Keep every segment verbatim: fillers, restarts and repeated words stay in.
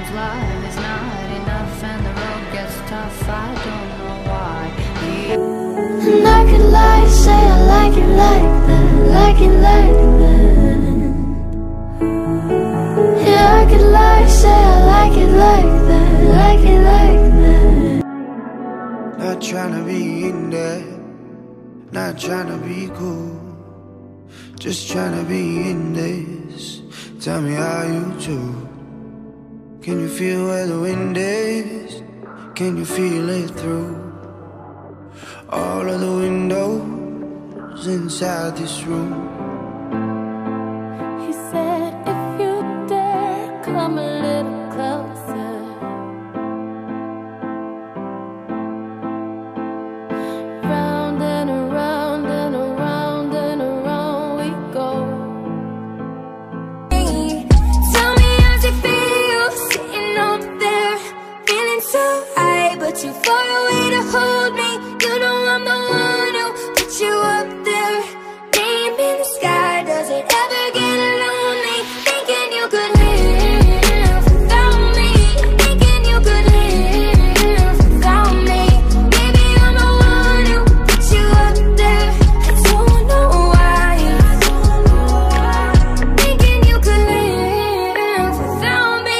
Sometimes love is not enough and the road gets tough. I don't know why. And I could lie, say I like it like that, like it like that. Yeah, I could lie, say I like it like that, like it like that. Not tryna be in there, not tryna be cool, just tryna be in this. Tell me how you do. Can you feel where the wind is? Can you feel it through all of the windows inside this room? He said, if you dare, come a little closer. Round and around and around and around we go. Hey, tell me how's it feel sitting up there, feeling so high, but you far away to hold me. You know I'm the one who put you up there, name in the sky. Does it ever get lonely, thinking you could live without me, thinking you could live without me? Maybe I'm the one who put you up there. I don't know why, thinking you could live without me,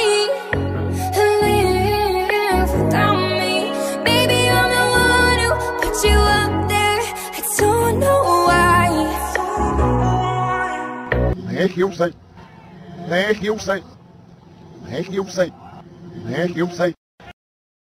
live without me. Maybe I'm the one who put you up there. I don't know why. Mẹ hiếu sinh, mẹ hiếu sinh, mẹ hiếu sinh, mẹ hiếu sinh.